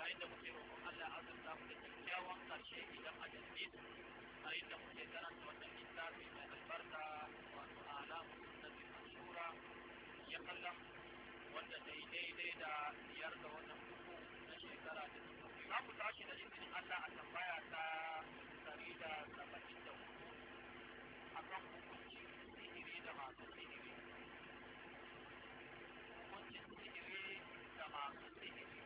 inda muke roƙon Allah ya azurta mu da kyakkyawan ƙarshe idan a jirgi a inda muke karanta wannan littafi mai albarka wato alamu sunnatin mansura ya kallon wanda ta yi daidai da biyar da wannan uku na shekara da ta tafi za mu tashi da izinin Allah a tambaya ta 174 akan hukuncin sihiri da masu sihiri da masu sihiri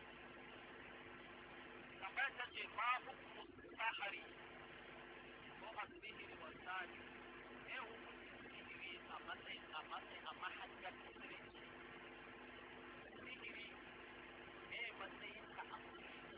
tambayar ta ce ma hukumu sahari ko a sihiri wa sahari ne hukuncin sihiri a mahajjar musulunci sihiri ne matsayin ka a musulunci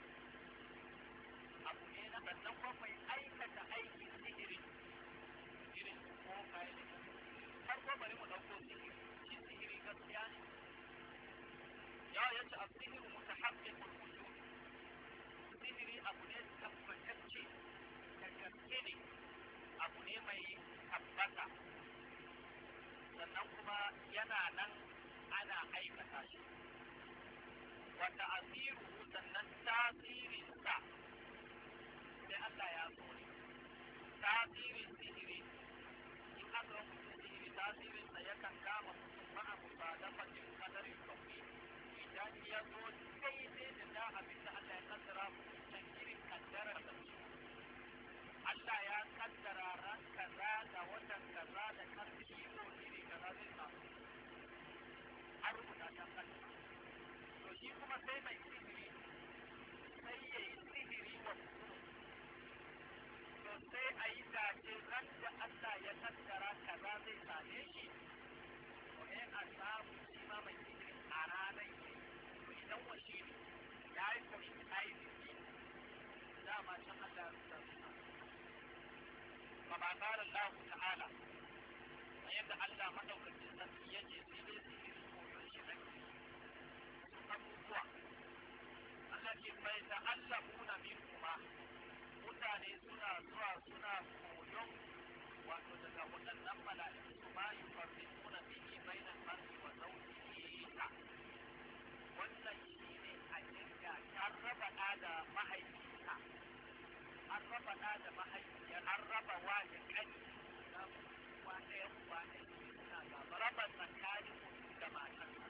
abu ne na sannan ko mai aikata aikin sihiri irin ko kayan farko bari mu ɗauko sihiri shi sihiri gaskiya ne ya yace asihiru mutahabbiqul wujud sihiri abu ne tabbatacce da gaske ne abu ne mai tabbata sannan kuma yana nan ana aikata shi wa ta'ziru sannan tasirinsa sai Allah ya so ne tasirin sihiri in aka mutum sihiri tasirinsa yakan kama mutum ma'abu ba da fatin kadarin kauri idan ya zo daidai da abin da Allah ya kaddara mutum irin kaddarar da Allah ya kaddara ran kaza da watan kaza da karfi ko iri kaza zai samu har rubuta ta kaddara to shi kuma sai mai sihiri sai ya yi sihiri wa mutum to sai a yi dace ran da Allah ya kaddara kaza zai same shi to a samu shi ma mai sihiri a ranar idan washe ne ya yi kwashe aiki dama can Allah ya rubuta su kama ƙara Allah ta'ala a yadda Allah maɗaukacin sarki yake sai dai su yi koyon shi nan abubuwa Allah ke bai da Allah muna min kuma mutane suna zuwa suna koyon wato daga waɗannan mala'iku su ma yi farfisuna bihi bainan mar'i wa zawjihi wannan shi ne a jirga an raba ɗa da mahaifinsa an raba ɗa da mahaifiyar an raba wa da ƙani na uwa ɗaya uwa ɗaya suna gaba raba tsakanin mutum da matarsa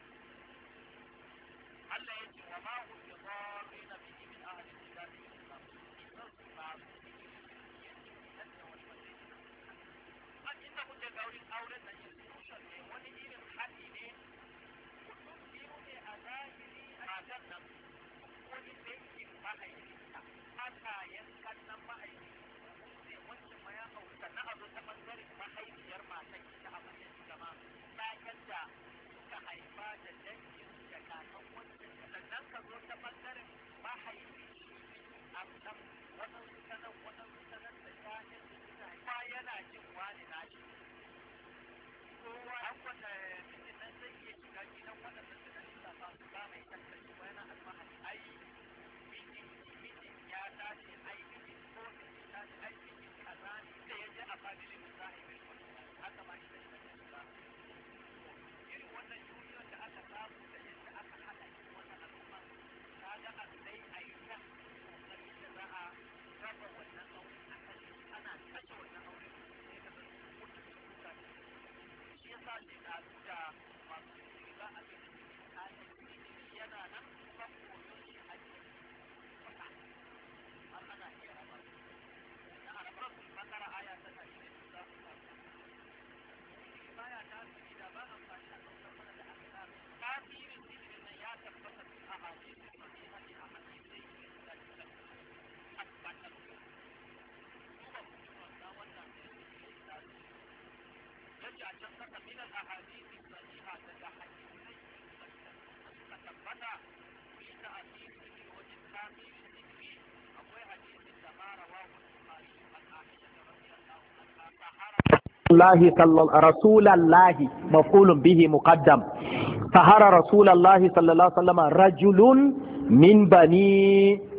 Allah ya ce wa ma hum bi dharrina bihi min ahli kitabi illa idan su ba su an inda kuke gaurin auren da institution ne wani irin haɗi ne mutum biyu ne a zahiri a matar nan wani dangin mahaifinta haka yankan nan mahaifinta ne wancan ma ya auka na abu ta ɓangaren mahaifiyar matan ita a matsayin gama ɗayan da suka haifa da dangin da kakan wancan sannan ka zo ta ɓangaren mahaifin a can waɗansu sanar da ƴaƴan da suka haifa yana jin wani nashi kowa an wanda mijin nan zai iya shiga gidan waɗanda suka lissafa su ba mai tattaci wa yana alfahari ai mijin ya tashi ai mijin ko mijin tashi ai mijin kaza ne da ya je a familin da za a yi mai wani haka ma shi da shi da shi ba irin wannan duniyar da aka samu da yadda aka haɗa shi wannan al'umma ta ga a sai a yi ta kokari da za a raba wannan aure a kashe ana kashe wannan aure sai ka zai mutu da kuka shi yasa ne da da masu riba a cikin kayan yana nan kuma koyon shi a cikin fata har ana iya raba na arabar su bakara aya ta tashi da za su samu baya tasiri da ba amfani a ɗaukar mana da aka samu tasirin sihirin nan ya tabbata a hadisi sahihati a hadisai da tabbatar duba mutum na wannan sihirin tasiri yace a can saka min al-ahadisi sahiha daga hadisai suka tabbata fi ta'asiri wajen tasirin sihiri akwai hadisin da ma rawahu al-bukhari an aisha radiyallahu anha sahara رسول الله مفعول به مقدم سهر رسول الله صلى الله عليه وسلم رجل من بني